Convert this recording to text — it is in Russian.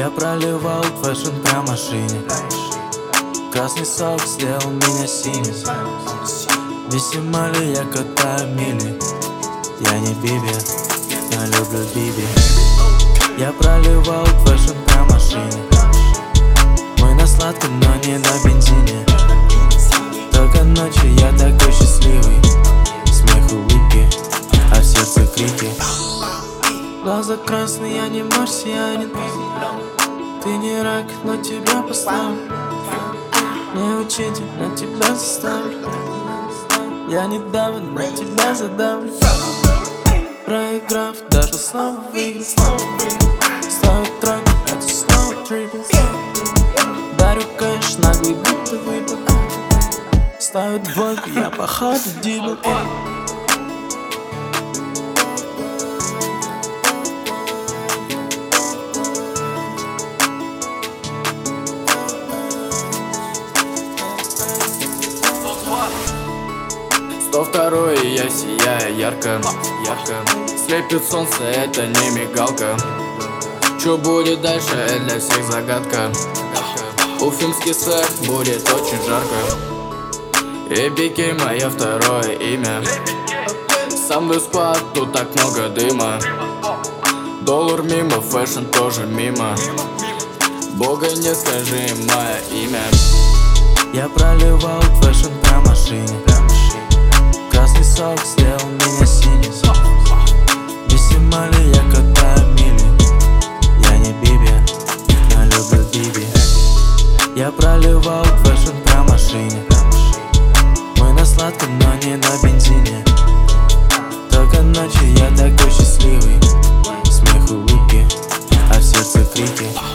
Я проливал фэшн прям в машине. Красный сок сделал меня синим. Весима ли я катаю мили? Я не Биби, я люблю Биби. Я проливал фэшн прям в машине. Мы на сладком, но не на бензине. Только ночью я такой счастливый. Смех, улыбки, а в сердце крики. Глаза красные, я не марсианин. Ты не рак, но тебя послал. Не учитель, но тебя заставлю. Я недавно на тебя задавлю. Проиграв, даже снова выиграл. Ставят трек, это снова триггер. Дарю кэш, наглый будто выпил. Ставят двойку, я походу дибл. То второе, я сияю ярко, ярко. Слепит солнце, это не мигалка. Что будет дальше, для всех загадка. Уфимский сэр, будет очень жарко. Эпики мое второе имя. Со мной склад, тут так много дыма. Доллар мимо, фэшн тоже мимо. Бога не скажи мое имя. Я проливал фэшн прям в машине. Красный сок сделал меня синим. Весима ли я катаю мили? Я не Биби, я люблю Биби. Я проливал фэшн прям в машине. Мы на сладком, но не на бензине. Только ночью я такой счастливый. Смех, улыбки, а в сердце крики.